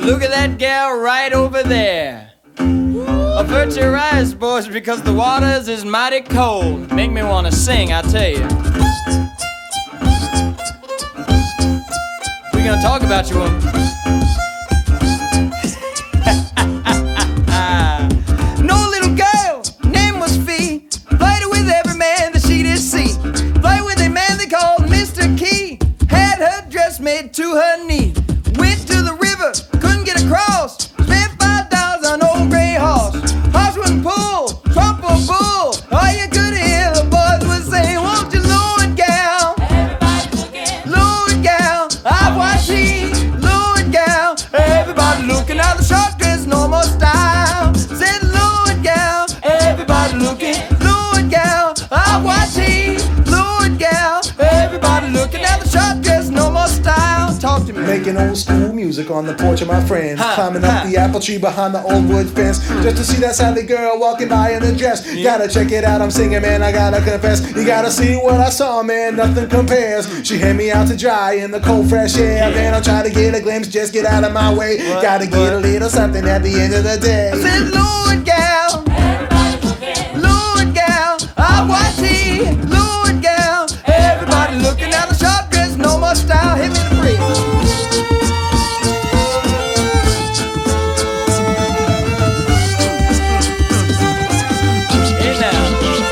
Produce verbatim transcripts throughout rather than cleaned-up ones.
Look at that gal right over there. Avert your eyes, boys, because the waters is mighty cold. Make me wanna sing, I tell you. We're gonna talk about you, woman. No little girl, name was Fee, played with every man that she did see. Played with a man they called Mister Key. Had her dress made to her knee. Went to the river, couldn't get across. Spent five dollars on old gray horse. Horse wouldn't pull, trump or bull. All you could hear the boys would say, won't you lower it, gal? Everybody looking. Lower it, gal. I watch he. Lower it, gal. Everybody looking at the short dress, no more style. Said lower it, gal. Everybody looking. Lower it, gal. I watch he. Lower it, gal. Everybody looking at the short dress, no more style. Talk to me. Making old school music on the porch of my friends. Ha, Climbing ha. up the apple tree behind the old wood fence. Just to see that Sally girl walking by in a dress. Gotta check it out, I'm singing, man, I gotta confess. You gotta see what I saw, man, nothing compares. She hand me out to dry in the cold fresh air. Man, I'll try to get a glimpse, just get out of my way. What? Gotta get What? a little something at the end of the day. I said, Lord, gal. Everybody looking. Lord, gal. I watch he. Lord, gal. Everybody looking at the short dress, no more style. Hit me the free. Hey now.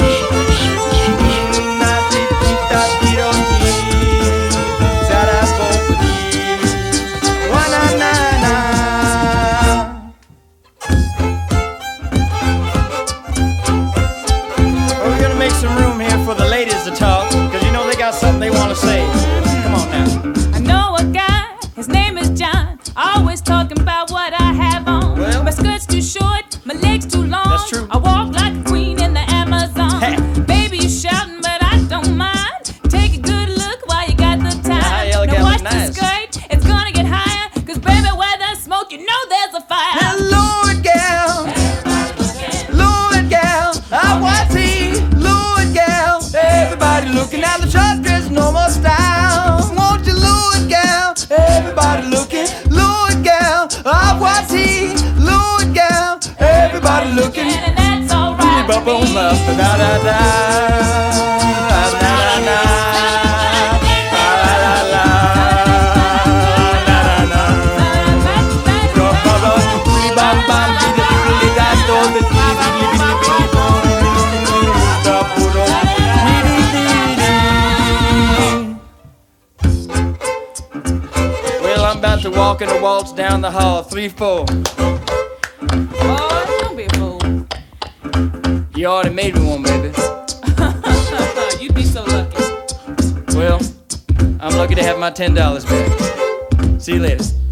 Well, we're gonna make some room here for the ladies to talk, because you know they got something they want to say. Come on now. I know a guy, his name is John. Always talking about what I have on. Well, my skirt's too short, my legs too long. That's true. I walk like a queen in the Amazon. Hey. Baby, you shouting, but I don't mind. Take a good look while you got the time. Hi, yellow now gal, watch look the nice. skirt, it's gonna get higher. Cause baby, where there's smoke, you know there's a fire. Now, Lord, gal. Lord, gal. I watch he. Lord, gal. Everybody looking at the short dress, no more style. Won't you, Lord, gal? Everybody looking. Lord, gal. I watch he. Lord, gal. Everybody looking. And that's alright. Ba boom, da da da da da da da. Well, I'm about to walk in a waltz down the hall, three, four. Boy, don't be a fool. You already made me one, baby. You'd be so lucky. Well, I'm lucky to have my ten dollars back. See you later.